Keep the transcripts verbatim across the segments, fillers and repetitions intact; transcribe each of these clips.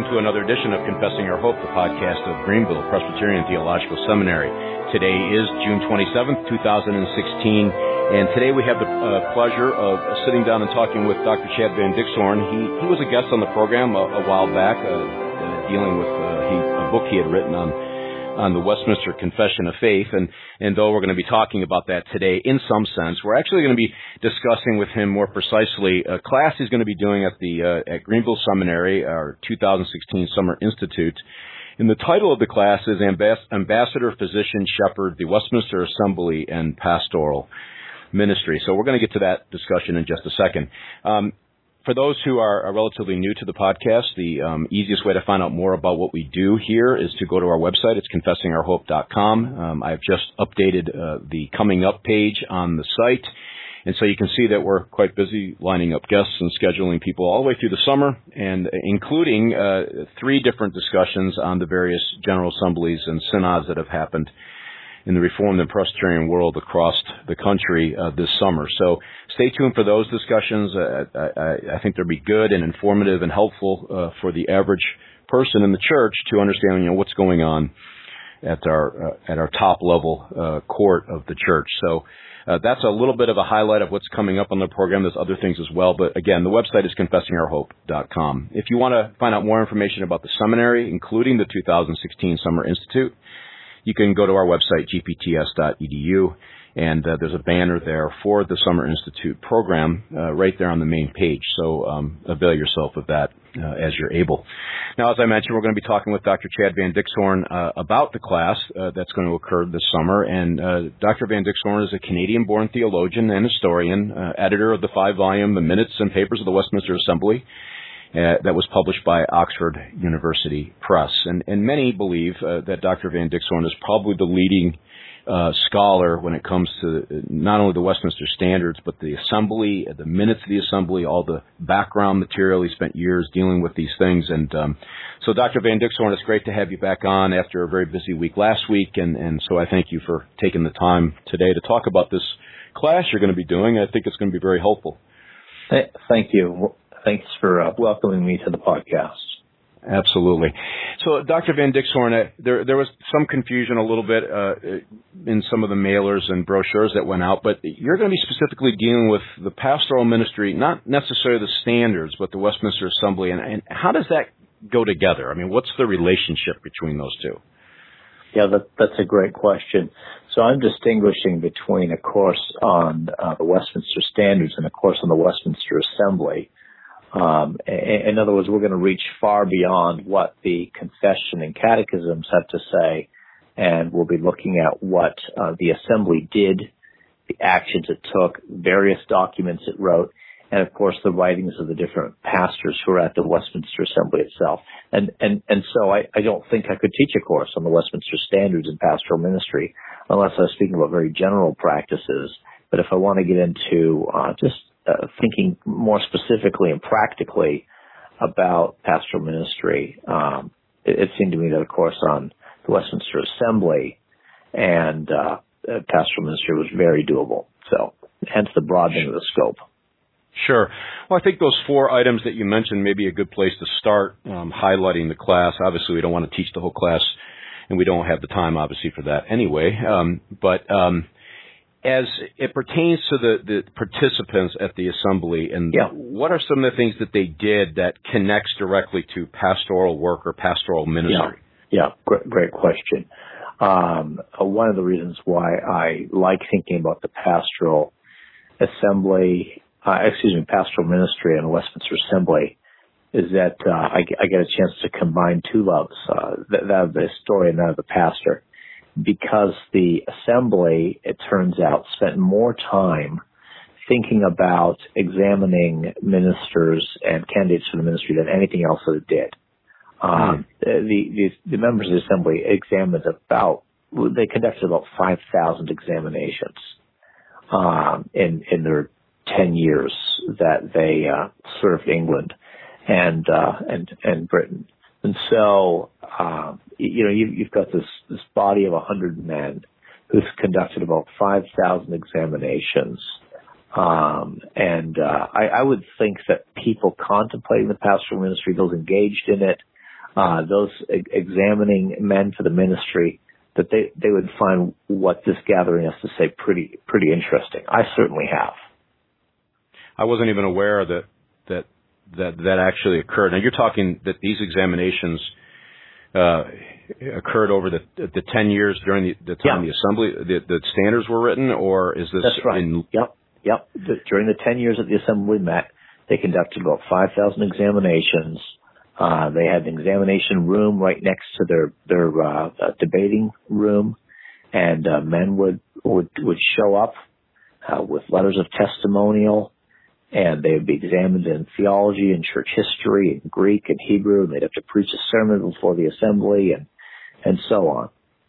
to another edition of Confessing Our Hope, the podcast of Greenville Presbyterian Theological Seminary. Today is June twenty-seventh, twenty sixteen, and today we have the uh, pleasure of sitting down and talking with Doctor Chad Van Dixhorn. He he was a guest on the program a, a while back, uh, uh, dealing with uh, he, a book he had written on on the Westminster Confession of Faith, and, and though we're going to be talking about that today in some sense, we're actually going to be discussing with him more precisely a class he's going to be doing at the uh, at Greenville Seminary, our two thousand sixteen Summer Institute. And the title of the class is Ambass- Ambassador, Physician, Shepherd, the Westminster Assembly, and Pastoral Ministry. So we're going to get to that discussion in just a second. Um, For those who are, are relatively new to the podcast, the um, easiest way to find out more about what we do here is to go to our website. It's confessing our hope dot com. Um, I've just updated uh, the coming up page on the site. And so you can see that we're quite busy lining up guests and scheduling people all the way through the summer, and including uh, three different discussions on the various General Assemblies and synods that have happened in the Reformed and Presbyterian world across the country uh, this summer. So stay tuned for those discussions. Uh, I, I think they'll be good and informative and helpful uh, for the average person in the church to understand, you know, what's going on at our uh, at our top level uh, court of the church. So uh, that's a little bit of a highlight of what's coming up on the program. There's other things as well, but again, the website is confessing our hope dot com. If you want to find out more information about the seminary, including the two thousand sixteen Summer Institute, you can go to our website, g p t s dot e d u, and uh, there's a banner there for the Summer Institute program uh, right there on the main page. So um, avail yourself of that uh, as you're able. Now, as I mentioned, we're going to be talking with Doctor Chad Van Dixhorn uh, about the class uh, that's going to occur this summer. And uh, Doctor Van Dixhorn is a Canadian-born theologian and historian, uh, editor of the five-volume The Minutes and Papers of the Westminster Assembly, Uh, that was published by Oxford University Press. And, and many believe uh, that Doctor Van Dixhorn is probably the leading uh, scholar when it comes to not only the Westminster Standards, but the Assembly, the minutes of the Assembly, all the background material. He spent years dealing with these things. And um, so, Doctor Van Dixhorn, it's great to have you back on after a very busy week last week. And, and so I thank you for taking the time today to talk about this class you're going to be doing. I think it's going to be very helpful. Thank you. Thanks for uh, welcoming me to the podcast. Absolutely. So, Doctor Van Dixhorn, uh, there there was some confusion a little bit uh, in some of the mailers and brochures that went out, but you're going to be specifically dealing with the pastoral ministry, not necessarily the standards, but the Westminster Assembly. And, and how does that go together? I mean, what's the relationship between those two? Yeah, that, that's a great question. So I'm distinguishing between a course on uh, the Westminster Standards and a course on the Westminster Assembly. Um, in other words, we're going to reach far beyond what the confession and catechisms have to say, and we'll be looking at what uh, the Assembly did, the actions it took, various documents it wrote, and of course the writings of the different pastors who are at the Westminster Assembly itself. And and and so I, I don't think I could teach a course on the Westminster Standards in pastoral ministry unless I was speaking about very general practices. But if I want to get into uh, just Uh, thinking more specifically and practically about pastoral ministry, um, it, it seemed to me that a course on the Westminster Assembly and uh, pastoral ministry was very doable. So, hence the broadening of the scope. Sure. Well, I think those four items that you mentioned may be a good place to start um, highlighting the class. Obviously, we don't want to teach the whole class, and we don't have the time, obviously, for that anyway. Um, but um, as it pertains to the, the participants at the Assembly, and yeah. what are some of the things that they did that connects directly to pastoral work or pastoral ministry? Yeah, yeah. Great, great question. Um, one of the reasons why I like thinking about the pastoral Assembly, uh, excuse me, pastoral ministry and the Westminster Assembly is that uh, I, I get a chance to combine two loves, uh, that, that of the historian and that of the pastor. Because the Assembly, it turns out, spent more time thinking about examining ministers and candidates for the ministry than anything else that it did. Um, mm. the, the, the members of the Assembly examined about, they conducted about five thousand examinations um, in, in their ten years that they uh, served England and, uh, and, and Britain. And so, um, you know, you, you've got this, this body of one hundred men who's conducted about five thousand examinations. Um, and uh, I, I would think that people contemplating the pastoral ministry, those engaged in it, uh, those e- examining men for the ministry, that they, they would find what this gathering has to say pretty pretty interesting. I certainly have. I wasn't even aware that that that, that actually occurred. Now, you're talking that these examinations uh, occurred over the the ten years during the, the time yeah. the assembly, the, the standards were written, or is this? That's right. In... Yep, yep. The, during the ten years that the assembly met, they conducted about five thousand examinations. Uh, they had an examination room right next to their their uh, uh, debating room, and uh, men would would would show up uh, with letters of testimonial, and they would be examined in theology and church history and Greek and Hebrew, and they'd have to preach a sermon before the assembly, and and so on.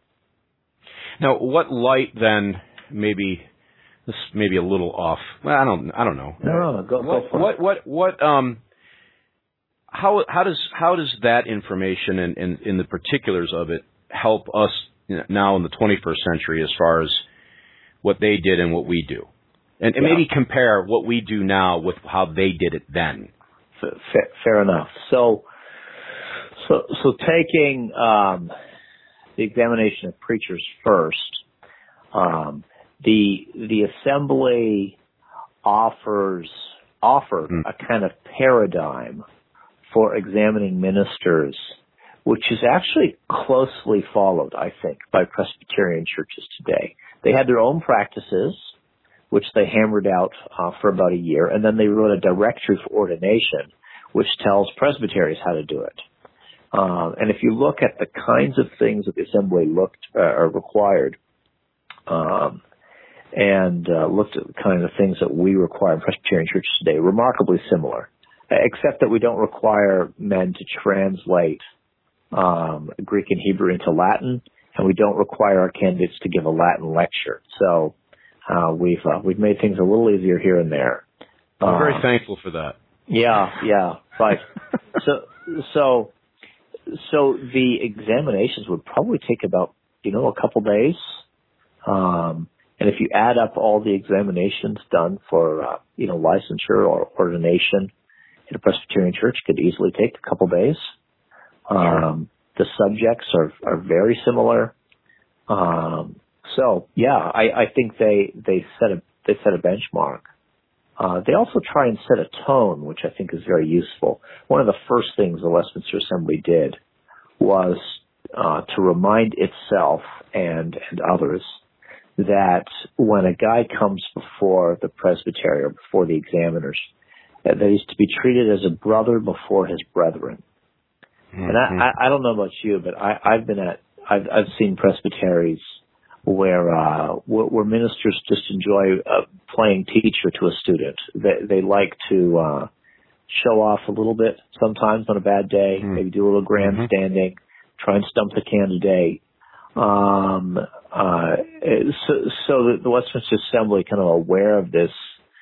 Now, what light then? Maybe this may be a little off. Well, I don't. I don't know. No, no, no go, what, go for what, it. What? What? Um. How how does how does that information and in, in, in the particulars of it help us now in the twenty-first century as far as what they did and what we do, and, and yeah. maybe compare what we do now with how they did it then? Fair, fair enough. So, so so taking um, the examination of preachers first, um, the the assembly offers offered mm. a kind of paradigm for examining ministers, which is actually closely followed, I think, by Presbyterian churches today. They had their own practices, which they hammered out uh, for about a year, and then they wrote a directory for ordination, which tells presbyteries how to do it. Uh, and if you look at the kinds of things that the assembly looked uh, or required, um, and uh, looked at the kind of things that we require in Presbyterian churches today, remarkably similar. Except that we don't require men to translate um, Greek and Hebrew into Latin, and we don't require our candidates to give a Latin lecture. So uh, we've uh, we've made things a little easier here and there. I'm very uh, thankful for that. Yeah, yeah, right. so so so the examinations would probably take about you know a couple days, um, and if you add up all the examinations done for uh, you know licensure or ordination in a Presbyterian church, could easily take a couple days. Um, the subjects are, are very similar. Um, so yeah, I, I think they, they set a, they set a benchmark. Uh, they also try and set a tone, which I think is very useful. One of the first things the Westminster Assembly did was, uh, to remind itself and, and others that when a guy comes before the presbytery or before the examiners, that he's to be treated as a brother before his brethren. Mm-hmm. And I, I, I don't know about you, but I, I've been at, I've, I've seen presbyteries where, uh, where, where ministers just enjoy uh, playing teacher to a student. They, they like to, uh, show off a little bit sometimes on a bad day, mm-hmm. maybe do a little grandstanding, mm-hmm. try and stump the candidate. Um, uh, so, so the Westminster Assembly, kind of aware of this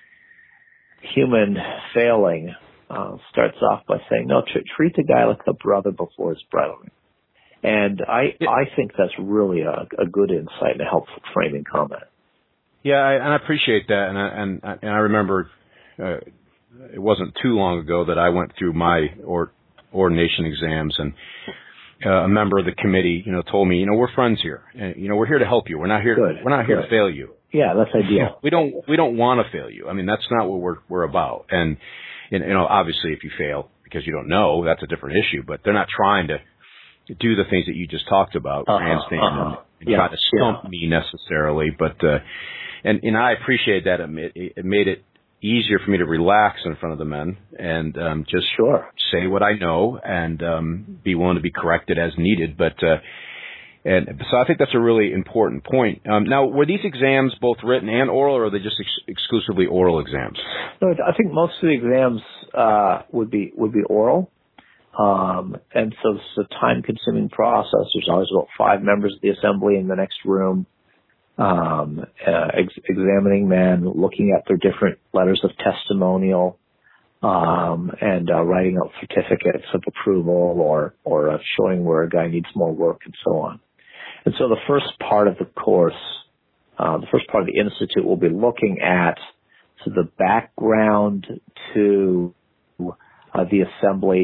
human failing, uh, starts off by saying, no, tr- treat the guy like a brother before his brethren. And I, yeah. I think that's really a, a good insight and a helpful framing comment. Yeah, I, and I appreciate that. And I, and, and I remember, uh, it wasn't too long ago that I went through my or, ordination exams, and uh, a member of the committee, you know, told me, you know, we're friends here, and, you know, we're here to help you. We're not here, good. we're not here good. to fail you. Yeah, that's ideal. We don't we don't want to fail you. I mean, that's not what we're we're about. And you know, obviously, if you fail because you don't know, that's a different issue. But they're not trying to do the things that you just talked about, uh-huh, grandstand uh-huh. and, and yeah, try to stump yeah. me necessarily. But uh, and and I appreciate that. It, it made it easier for me to relax in front of the men and um, just sure. say what I know and um, be willing to be corrected as needed. But uh, And so I think that's a really important point. Um, now, were these exams both written and oral, or are they just ex- exclusively oral exams? No, I think most of the exams uh, would be would be oral, um, and so it's a time-consuming process. There's always about five members of the assembly in the next room, um, uh, ex- examining men, looking at their different letters of testimonial, um, and uh, writing out certificates of approval or or uh, showing where a guy needs more work and so on. And so the first part of the course, uh, the first part of the institute will be looking at so the background to uh, the assembly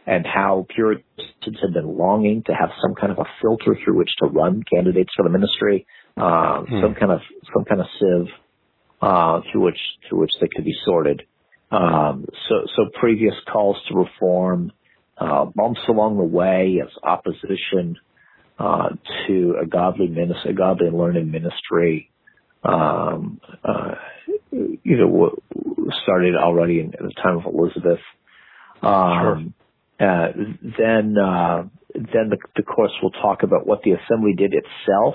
and how Puritans had been longing to have some kind of a filter through which to run candidates for the ministry, uh, hmm. some kind of some kind of sieve uh, through which through which they could be sorted. Um, so, so previous calls to reform, uh, bumps along the way as opposition uh, to a godly ministry, a godly and learned ministry. Um, uh, you know, started already in, in the time of Elizabeth. Um, sure. uh, then, uh, then the, the course will talk about what the assembly did itself.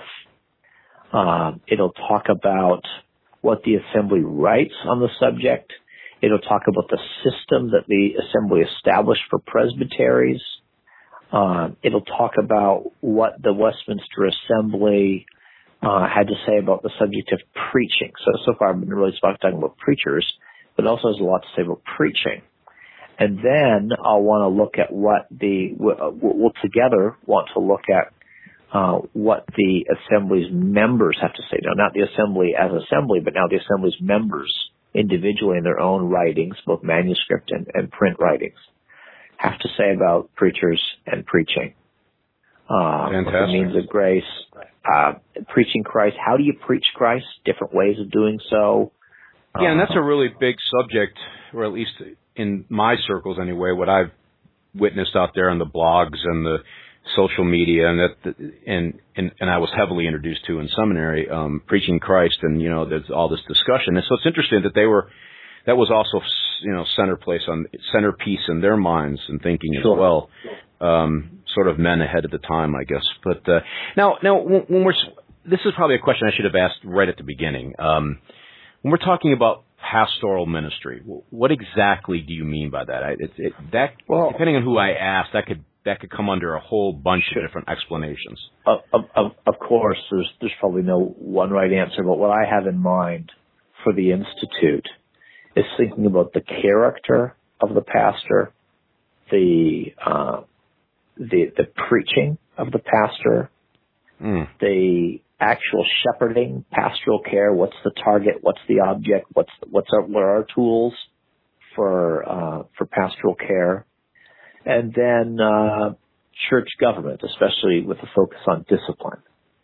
Uh, it'll talk about what the assembly writes on the subject. It'll talk about the system that the assembly established for presbyteries. Uh, it'll talk about what the Westminster Assembly Uh, had to say about the subject of preaching. So, so far I've been really talking about preachers, but also has a lot to say about preaching. And then I'll want to look at what the, we'll, we'll together want to look at uh, what the Assembly's members have to say. Now, not the Assembly as Assembly, but now the Assembly's members individually in their own writings, both manuscript and, and print writings, have to say about preachers and preaching. Uh, what the means of grace, uh, preaching Christ. How do you preach Christ? Different ways of doing so. Yeah, and that's a really big subject, or at least in my circles anyway, what I've witnessed out there on the blogs and the social media, and that, and and, and I was heavily introduced to in seminary, um, preaching Christ, and you know, there's all this discussion. And so it's interesting that they were, that was also, you know, center place on centerpiece in their minds and thinking sure. as well. Um, sort of men ahead of the time, I guess. But uh, now, now when, when we're, this is probably a question I should have asked right at the beginning. Um, when we're talking about pastoral ministry, what exactly do you mean by that? I, it, it, that well, depending on who I ask, that could that could come under a whole bunch sure. of different explanations. Of, of, of course, there's there's probably no one right answer, but what I have in mind for the Institute is thinking about the character of the pastor, the uh, the the preaching of the pastor, mm. the actual shepherding, pastoral care. What's the target? What's the object? What's what's our, what are our tools for uh, for pastoral care? And then uh, church government, especially with a focus on discipline.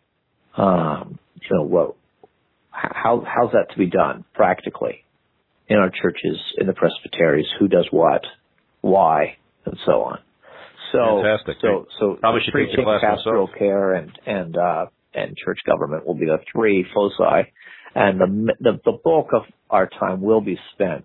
Um, you know, what how how's that to be done practically in our churches, in the presbyteries? Who does what, why, and so on. So, Fantastic. so, so probably should preaching, take the class pastoral myself. care, and and uh, and church government will be the three foci, and the the, the bulk of our time will be spent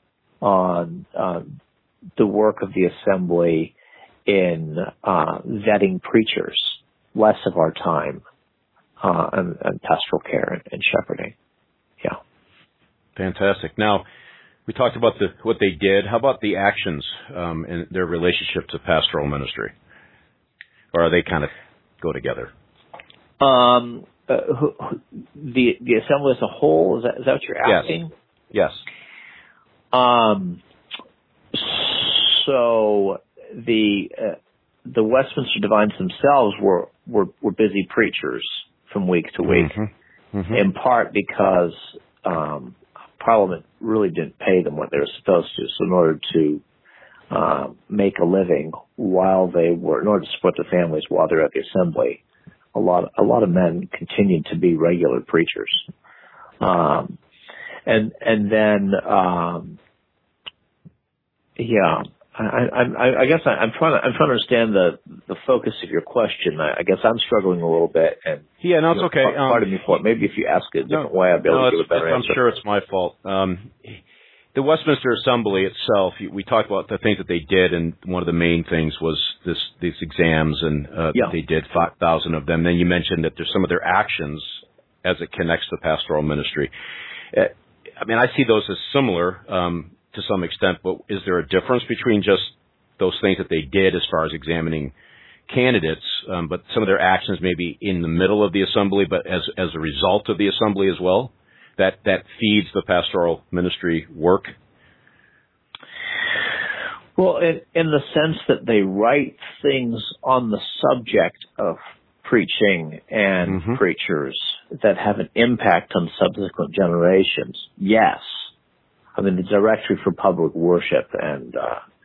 on um, the work of the assembly in uh, vetting preachers. Less of our time uh, and, and pastoral care and, and shepherding. Yeah. Fantastic. Now, we talked about the, what they did. How about the actions um, and their relationship to pastoral ministry? Or are they kind of go together? Um, uh, who, who, the the assembly as a whole, is that, is that what you're asking? Yes. Yes. Um, so the uh, the Westminster Divines themselves were, were, were busy preachers from week to week, mm-hmm. Mm-hmm. in part because um, Parliament really didn't pay them what they were supposed to. So in order to uh, make a living while they were, in order to support their families while they're at the assembly, a lot a lot of men continued to be regular preachers. Um, and and then um, yeah, I, I, I guess I, I'm trying to I'm trying to understand the the focus of your question. I, I guess I'm struggling a little bit. And yeah, no, it's okay. Part, um, pardon me for it. Maybe if you ask it a different no, way, I'll be able no, to give a better I'm answer. I'm sure it's my fault. Um, the Westminster Assembly itself, we talked about the things that they did, and one of the main things was this these exams, and uh, yeah. they did five thousand of them. Then you mentioned that there's some of their actions as it connects to pastoral ministry. Uh, I mean, I see those as similar um, to some extent, but is there a difference between just those things that they did as far as examining candidates, um, but some of their actions maybe in the middle of the assembly, but as as a result of the assembly as well, that that feeds the pastoral ministry work? Well, in, in the sense that they write things on the subject of preaching and mm-hmm. preachers that have an impact on subsequent generations, yes. I mean, the Directory for Public Worship and uh,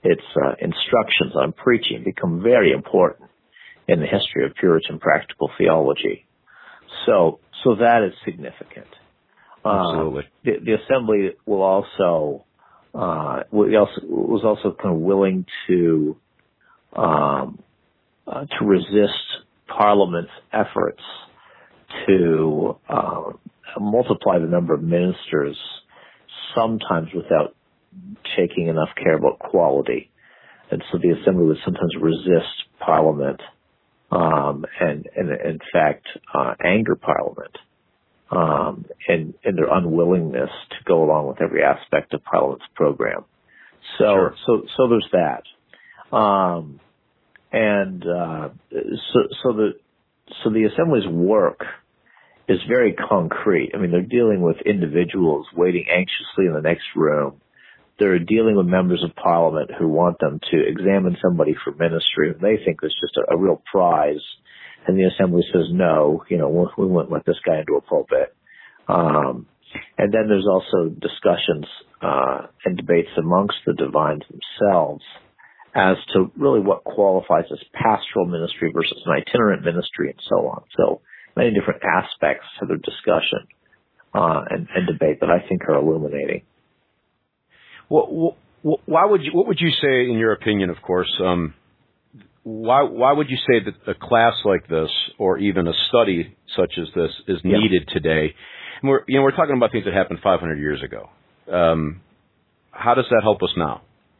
its uh, instructions on preaching become very important in the history of Puritan practical theology. So, so that is significant. Absolutely. Uh, the, the assembly will also, uh, was also kind of willing to, um, uh, to resist Parliament's efforts to uh, multiply the number of ministers, sometimes without taking enough care about quality. And so the assembly would sometimes resist Parliament, um, and, and in fact, uh, anger Parliament, um, and, and their unwillingness to go along with every aspect of Parliament's program. So, sure. so, so there's that. Um, and, uh, so, so the, so the assembly's work is very concrete. I mean, they're dealing with individuals waiting anxiously in the next room. They're dealing with members of Parliament who want them to examine somebody for ministry. They think it's just a, a real prize. And the assembly says, no, you know, we, we won't let this guy into a pulpit. Um, and then there's also discussions uh, and debates amongst the divines themselves as to really what qualifies as pastoral ministry versus an itinerant ministry and so on. So many different aspects to their discussion uh, and, and debate that I think are illuminating. Well, why would you? What would you say, in your opinion? Of course, um, why why would you say that a class like this, or even a study such as this, is yeah. needed today? And we're you know we're talking about things that happened five hundred years ago. Um, how does that help us now?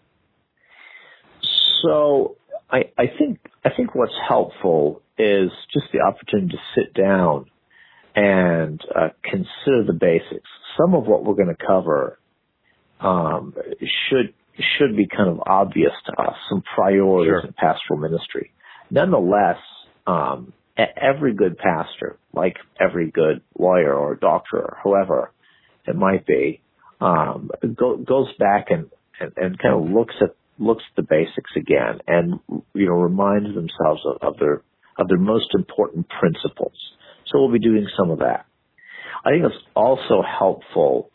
So I, I think I think what's helpful is just the opportunity to sit down and uh, consider the basics. Some of what we're going to cover um, should should be kind of obvious to us, some priorities sure. in pastoral ministry. Nonetheless, um, every good pastor, like every good lawyer or doctor or whoever it might be, um, go, goes back and, and, and kind of looks at looks at the basics again, and you know reminds themselves of, of their of their most important principles. So we'll be doing some of that. I think it's also helpful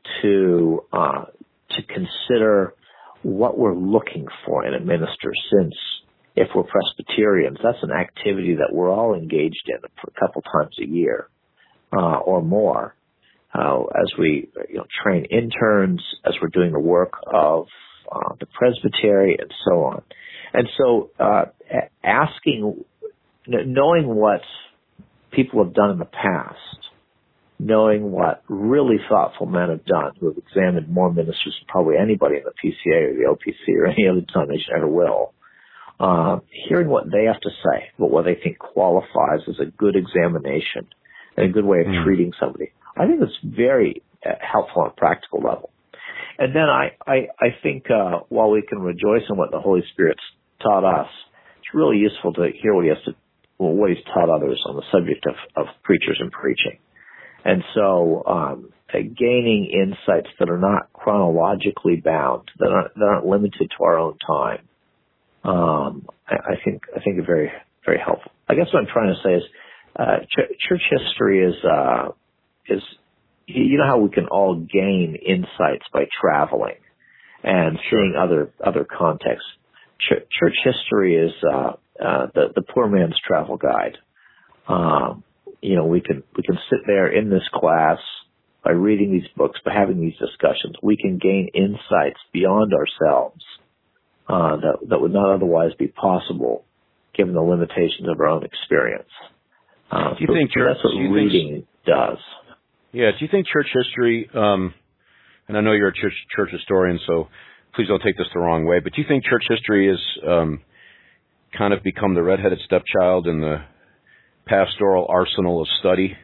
to uh, to consider what we're looking for in a minister, since if we're Presbyterians, that's an activity that we're all engaged in a couple times a year uh, or more, uh, as we you know, train interns, as we're doing the work of uh, the presbytery, and so on. And so uh, asking, knowing what people have done in the past, knowing what really thoughtful men have done who have examined more ministers than probably anybody in the P C A or the O P C or any other denomination ever will, uh, hearing what they have to say about what they think qualifies as a good examination and a good way of mm. treating somebody, I think it's very uh, helpful on a practical level. And then I, I, I think uh, while we can rejoice in what the Holy Spirit's taught us, it's really useful to hear what he has to, well, what he's taught others on the subject of, of preachers and preaching. And so, um, uh, gaining insights that are not chronologically bound, that aren't, that aren't limited to our own time, um, I, I think I think are very very helpful. I guess what I'm trying to say is, uh, ch- church history is uh, is you know how we can all gain insights by traveling and seeing other other contexts. Ch- church history is uh, uh, the the poor man's travel guide. Um, You know, we can we can sit there in this class by reading these books, by having these discussions. We can gain insights beyond ourselves uh, that that would not otherwise be possible, given the limitations of our own experience. Uh, do you so, think so church, that's what do you reading think, does? Yeah. Do you think church history? Um, and I know you're a church church historian, so please don't take this the wrong way. But do you think church history has um, kind of become the redheaded stepchild in the pastoral arsenal of study?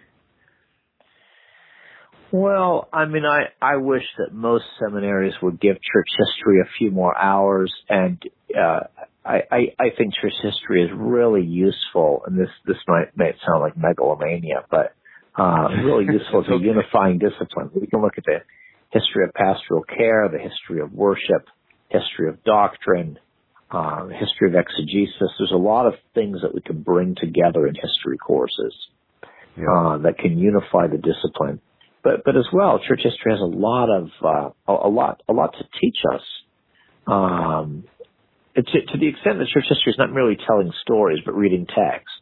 Well, I mean, I, I wish that most seminaries would give church history a few more hours, and uh, I, I, I think church history is really useful, and this, this might, might sound like megalomania, but uh, really useful as a okay. unifying discipline. We can look at the history of pastoral care, the history of worship, history of doctrine, Uh, history of exegesis. There's a lot of things that we can bring together in history courses yeah. uh, that can unify the discipline. But but as well, church history has a lot of uh, a, a lot a lot to teach us um, to, to the extent that church history is not merely telling stories, but reading texts,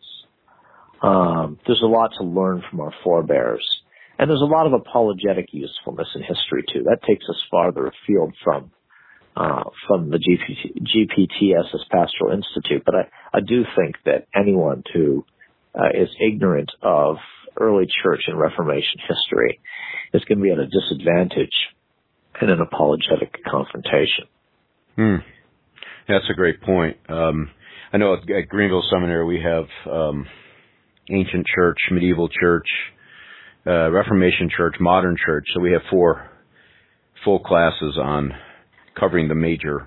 um, there's a lot to learn from our forebears. And there's a lot of apologetic usefulness in history, too. That takes us farther afield from uh, from the G P T S S Pastoral Institute. But I, I do think that anyone who uh, is ignorant of early church and Reformation history is going to be at a disadvantage in an apologetic confrontation. Hmm. That's a great point. Um, I know at, at Greenville Seminary we have um, ancient church, medieval church, uh, Reformation church, modern church. So we have four full classes on covering the major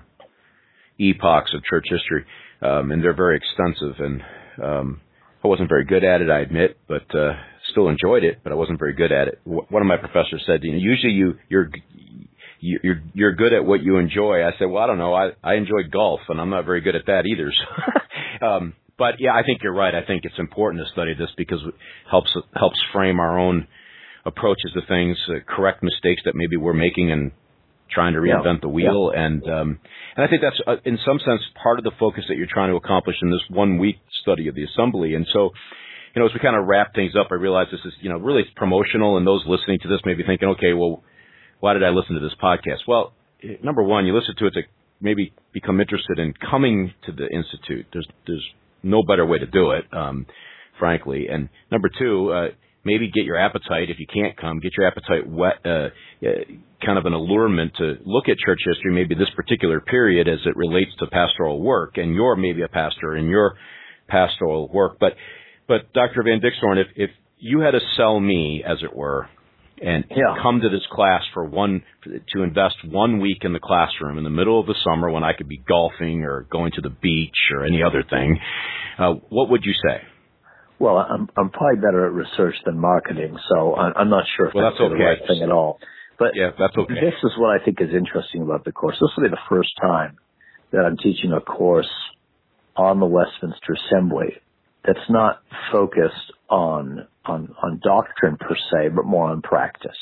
epochs of church history, um, and they're very extensive. And um, I wasn't very good at it, I admit, but uh, still enjoyed it. But I wasn't very good at it. W- one of my professors said, you know, usually you you're You're you're good at what you enjoy. I said, well, I don't know. I, I enjoy golf, and I'm not very good at that either. So, um, but yeah, I think you're right. I think it's important to study this because it helps helps frame our own approaches to things, uh, correct mistakes that maybe we're making, and trying to reinvent yeah. the wheel. Yeah. And um, and I think that's uh, in some sense part of the focus that you're trying to accomplish in this one week study of the Assembly. And so, you know, as we kind of wrap things up, I realize this is you know really promotional, and those listening to this may be thinking, okay, well, why did I listen to this podcast? Well, number one, you listen to it to maybe become interested in coming to the Institute. There's there's no better way to do it, um, frankly. And number two, uh, maybe get your appetite, if you can't come, get your appetite wet, uh, uh, kind of an allurement to look at church history, maybe this particular period as it relates to pastoral work. And you're maybe a pastor in your pastoral work. But, but Doctor Van Dixhoorn, if, if you had to sell me, as it were, and yeah. come to this class for one, to invest one week in the classroom in the middle of the summer when I could be golfing or going to the beach or any other thing, uh, what would you say? Well, I'm, I'm probably better at research than marketing, so I'm, I'm not sure if well, that's, that's okay. the right thing at all. But yeah, that's okay. This is what I think is interesting about the course. This will be the first time that I'm teaching a course on the Westminster Assembly that's not focused on on, on doctrine per se, but more on practice.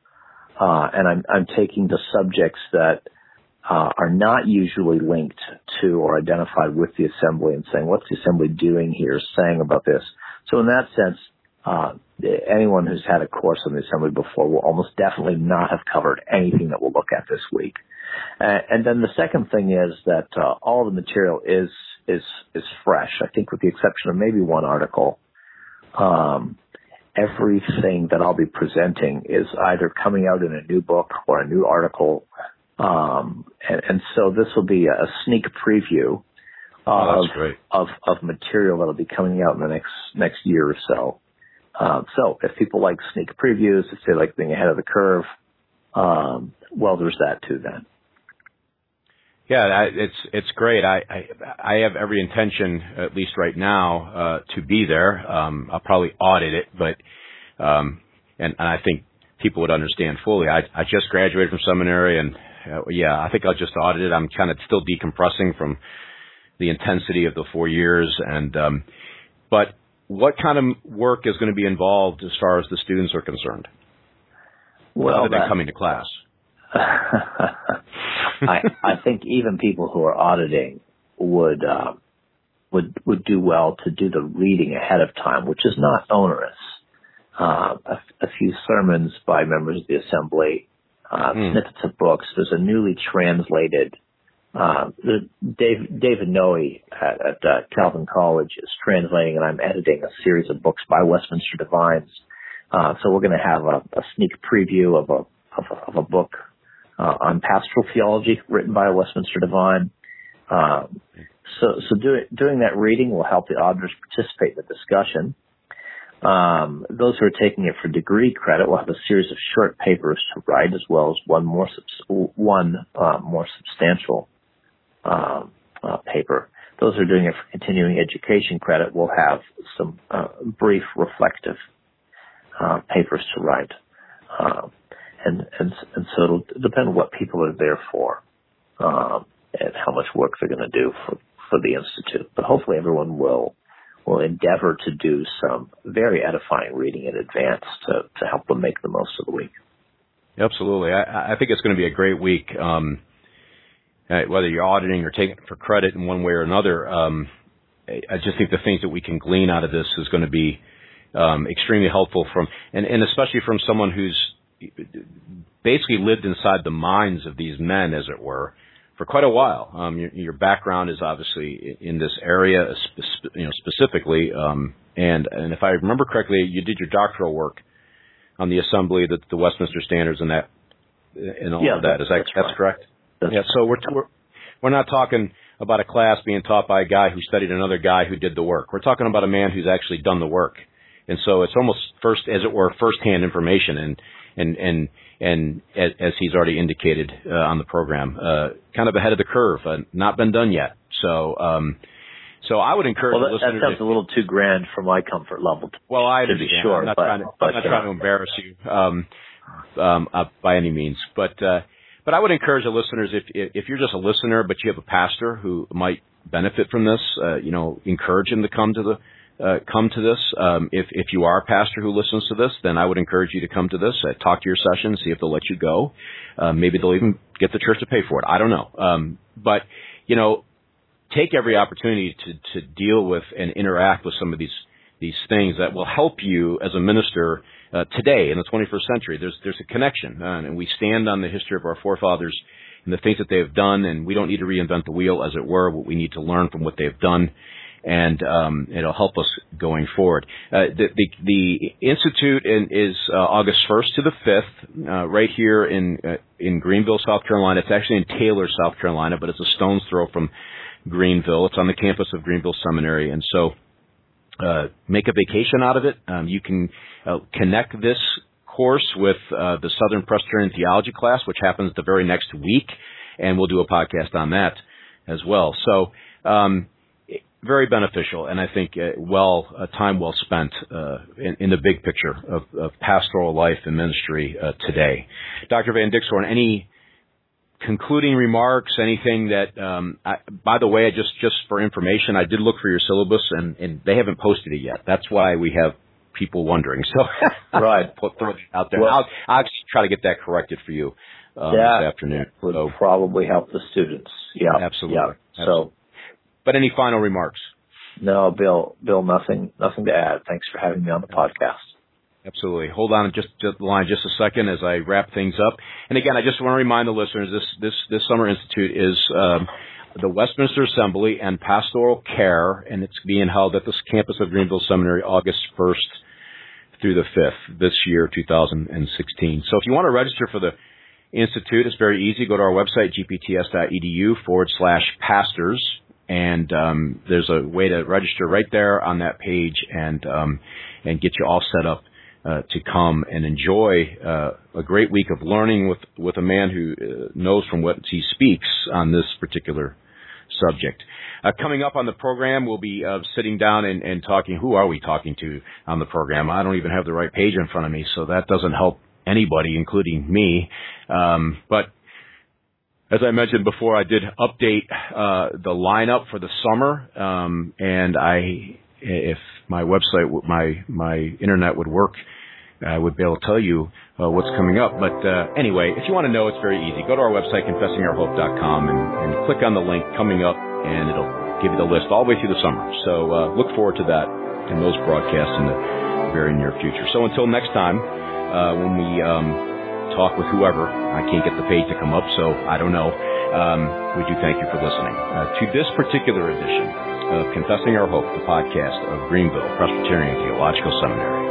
Uh, and I'm, I'm taking the subjects that uh, are not usually linked to or identified with the Assembly and saying, what's the Assembly doing here, saying about this? So in that sense, uh, anyone who's had a course on the Assembly before will almost definitely not have covered anything that we'll look at this week. Uh, and then the second thing is that uh, all the material is is is fresh. I think with the exception of maybe one article, um, everything that I'll be presenting is either coming out in a new book or a new article. Um, and, and so this will be a sneak preview of, oh, of of material that'll be coming out in the next next year or so. Um, so if people like sneak previews, if they like being ahead of the curve, um, well, there's that too then. Yeah, I, it's it's great. I, I I have every intention, at least right now, uh, to be there. Um, I'll probably audit it, but um, and, and I think people would understand fully. I I just graduated from seminary, and uh, yeah, I think I'll just audit it. I'm kind of still decompressing from the intensity of the four years, and um, but what kind of work is going to be involved as far as the students are concerned? Well, other than that, coming to class. I, I think even people who are auditing would uh, would would do well to do the reading ahead of time, which is not onerous. Uh, a, a few sermons by members of the Assembly, uh, mm. snippets of books. There's a newly translated. Uh, the Dave, David Noe at, at uh, Calvin College is translating, and I'm editing a series of books by Westminster Divines. Uh, so we're going to have a, a sneak preview of a of a, of a book uh, on pastoral theology written by a Westminster Divine. Uh, so so do it, doing that reading will help the auditors participate in the discussion. Um, those who are taking it for degree credit will have a series of short papers to write, as well as one more subs- one uh, more substantial uh, uh, paper. Those who are doing it for continuing education credit will have some uh, brief reflective uh, papers to write, uh, and and and so it'll depend on what people are there for um, and how much work they're going to do for for the Institute. But hopefully, everyone will. will endeavor to do some very edifying reading in advance to, to help them make the most of the week. Absolutely. I, I think it's going to be a great week. Um, uh, whether you're auditing or taking it for credit in one way or another, um, I just think the things that we can glean out of this is going to be um, extremely helpful from, and, and especially from someone who's basically lived inside the minds of these men, as it were, for quite a while. Um, your, your background is obviously in this area, you know, specifically, um, and and if I remember correctly, you did your doctoral work on the assembly, the, the Westminster Standards, and that, and all yeah, of that. Is that that's, that's right. correct? That's yeah. So we're, we're we're not talking about a class being taught by a guy who studied another guy who did the work. We're talking about a man who's actually done the work, and so it's almost first, as it were, firsthand information, and and and and as, as he's already indicated uh, on the program, uh, kind of ahead of the curve, uh, not been done yet. So. Um, So I would encourage well, that, listeners. That sounds a little too grand for my comfort level. To, well, I to understand. be sure, I'm not, but, trying, to, but, I'm not uh, trying to embarrass you um, um, uh, by any means. But uh, but I would encourage the listeners, if if you're just a listener, but you have a pastor who might benefit from this, uh, you know, encourage him to come to the uh, come to this. Um, if if you are a pastor who listens to this, then I would encourage you to come to this. Uh, talk to your session, see if they'll let you go. Uh, maybe they'll even get the church to pay for it. I don't know. Um, but you know. Take every opportunity to, to deal with and interact with some of these these things that will help you as a minister uh, today in the twenty-first century. There's there's a connection, uh, and we stand on the history of our forefathers and the things that they have done, and we don't need to reinvent the wheel, as it were. We need to learn from what they've done, and um, it'll help us going forward. Uh, the, the the institute in, is uh, August first to the fifth, uh, right here in uh, in Greenville, South Carolina. It's actually in Taylor, South Carolina, but it's a stone's throw from Greenville. It's on the campus of Greenville Seminary, and so uh, make a vacation out of it. Um, you can uh, connect this course with uh, the Southern Presbyterian Theology class, which happens the very next week, and we'll do a podcast on that as well. So um, very beneficial, and I think uh, well uh, time well spent uh, in, in the big picture of, of pastoral life and ministry uh, today. Doctor Van Dixhoorn, any concluding remarks, anything that, um, I, by the way, just, just for information, I did look for your syllabus, and, and they haven't posted it yet. That's why we have people wondering. So right. put throw it out there. Well, I'll, I'll actually try to get that corrected for you um, this afternoon. Would so, probably help the students. Yeah. Absolutely. Yeah. Absolutely. So, but any final remarks? No, Bill, Bill, nothing, nothing to add. Thanks for having me on the podcast. Absolutely. Hold on just just the line just a second as I wrap things up. And again, I just want to remind the listeners this this this Summer Institute is um, the Westminster Assembly and Pastoral Care, and it's being held at the campus of Greenville Seminary August first through the fifth this year, two thousand sixteen. So if you want to register for the Institute, it's very easy. Go to our website, gpts.edu forward slash pastors, and um, there's a way to register right there on that page and um, and get you all set up Uh, to come and enjoy uh, a great week of learning with, with a man who uh, knows from what he speaks on this particular subject. Uh, coming up on the program, we'll be uh, sitting down and, and talking. Who are we talking to on the program? I don't even have the right page in front of me, so that doesn't help anybody, including me. Um, but as I mentioned before, I did update uh, the lineup for the summer, um, and I, if my website, my my internet would work, I would be able to tell you uh, what's coming up. But uh, anyway, if you want to know, it's very easy. Go to our website, confessing our hope dot com, and, and click on the link coming up, and it'll give you the list all the way through the summer. So uh, look forward to that and those broadcasts in the very near future. So until next time, uh, when we um, talk with whoever, I can't get the page to come up, so I don't know. Um, we do thank you for listening uh, to this particular edition of Confessing Our Hope, the podcast of Greenville Presbyterian Theological Seminary.